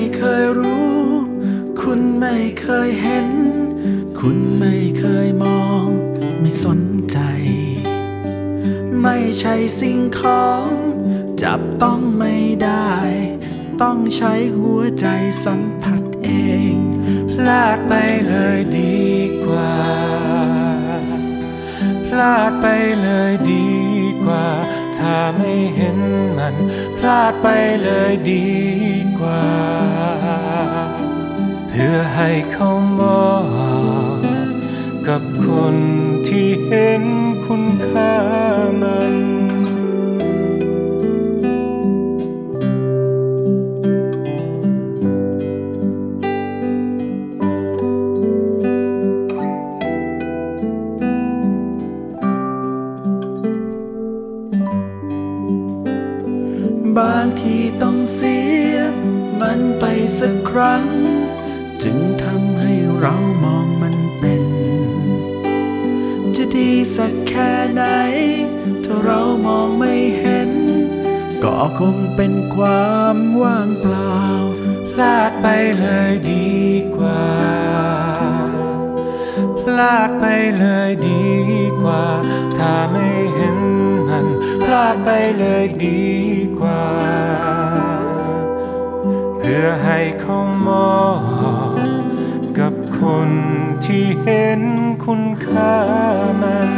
เคยรู้คุณไม่เคยเห็นคุณไม่เคยมองไม่สนใจไม่ใช่สิ่งของจับต้องไม่ได้ต้องใช้หัวใจสัมผัสเองพลาดไปเลยดีกว่าพลาดไปเลยดีกว่าถ้าไม่เห็นมันพลาดไปเลยดีกว่าเพื่อให้เขามองกับคนที่เห็นคุณค่ามันบางทีต้องเสียมันไปสักครั้งจึงทำให้เรามองมันเป็นจะดีสักแค่ไหนถ้าเรามองไม่เห็นก็คงเป็นความว่างเปล่าพลาดไปเลยดีกว่าพลาดไปเลยดีกว่าถ้าไม่เห็นมันพลาดไปเลยดีกว่าเพื่อให้เขามองกับคนที่เห็นคุณค่ามัน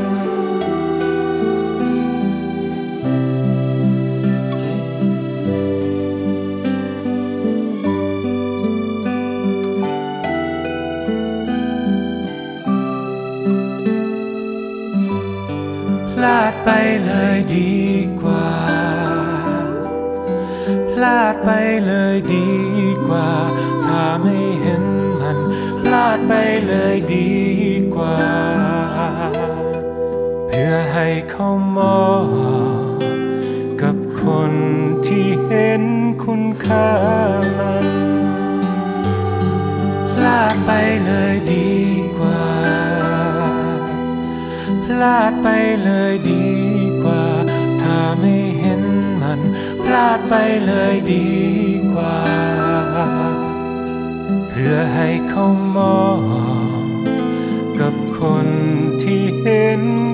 พลาดไปเลยดีกว่าพลาดไปเลยดีกว่าถ้าไม่เห็นมันพลาดไปเลยดีกว่าเพื่อให้เขามองกับคนที่เห็นคุณค่ามันพลาดไปเลยดีกว่าพลาดไปเลยดีกว่าถ้าไม่เห็นมันพลาดไปเลยดีกว่าเพื่อให้เขามองกับคนที่เห็น